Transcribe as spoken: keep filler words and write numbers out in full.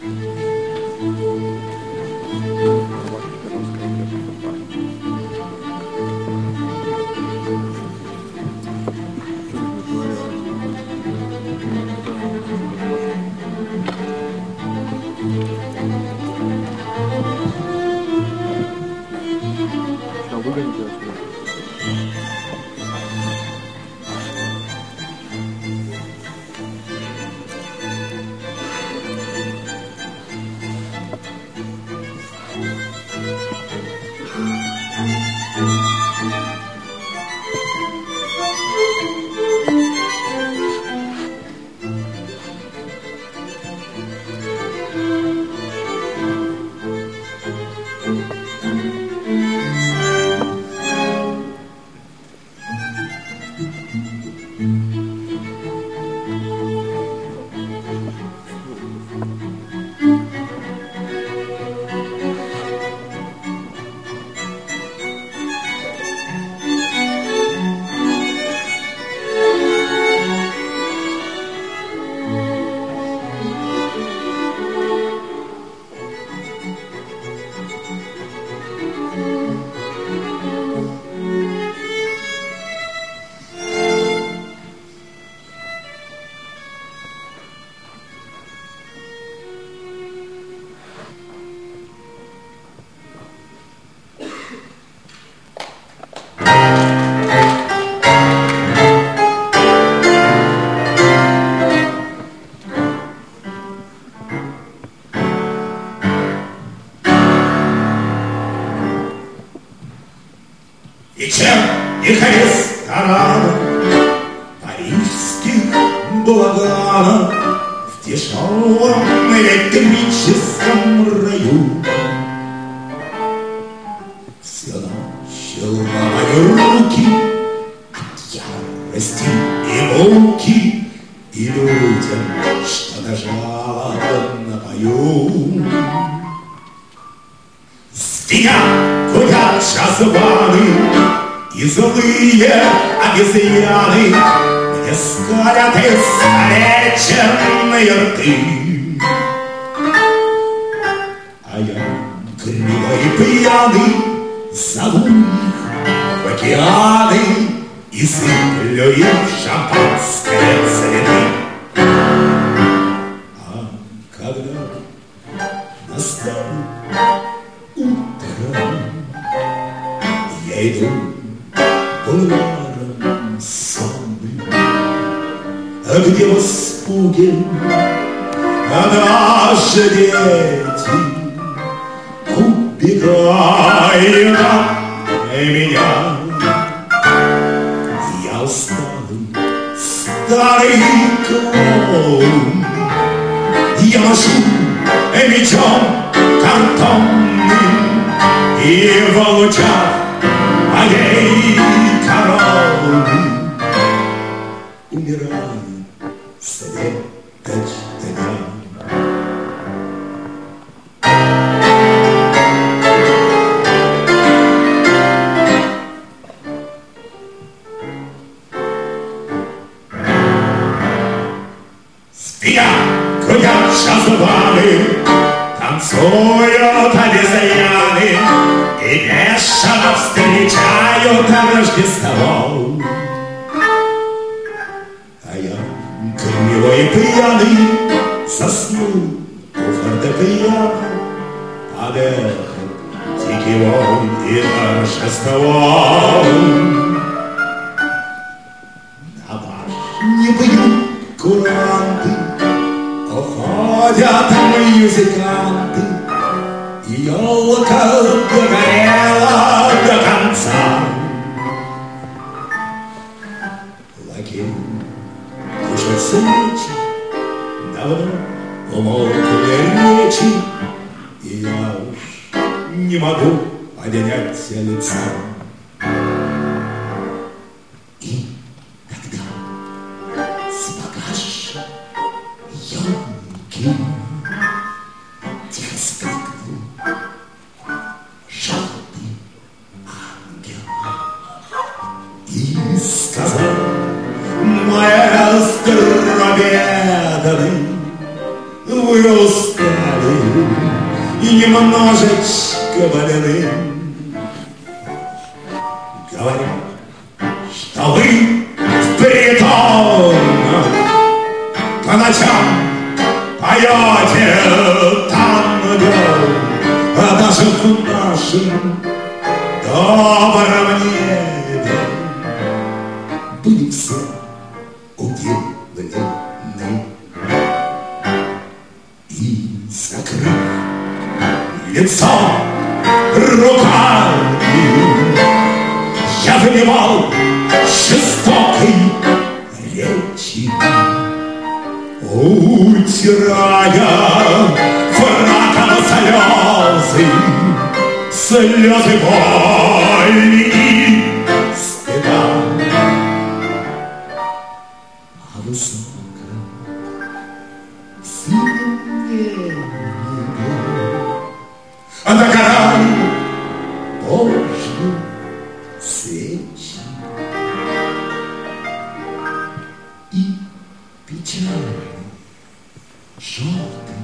Вечерних ресторанов, парижских балаганов, в дешевом электрическом раю. Все ночь ломали руки от ярости и муки, и людям что-то жалобно пою. Звенят, гудят шазваны, и злые обезьяны мне скалят искалеченные рты. А я, кривой и пьяный, зову их в океаны и сыплю им шампанское цветы. А когда настанет утро, я иду бульваром сонным, а где в испуге наши дети убегают от меня. Я усталый старый клоун, я машу мечом картонным, и в лучах моей короны умираю свет дня. Спят, гудят шазваны, танцуют обезьяны и бешено встречают Рождество. А я, кривой и пьяный, засну у фортепиано под эхо тихий вой и торжество. На башне бьют куранты, уходят музыканты, и елка догорела до конца. Лакей кушает свечи, давно умолкли речи, и я уж не могу поднять лица. И тогда с погасшей елки тихо вскрикнул желтый ангел и сказал: маэстро бедный, вы устали и немножечко больным. Говорят, что вы в притонах по ночам поете танго, а даже в нашем добром небе были все уделаны. И, закрыв лицо руками, я выливал жестокой речи, утирая фраком слезы, слезы боли и стыда. А высоко в синем небе догорали Божьи свечи, и печаль желтый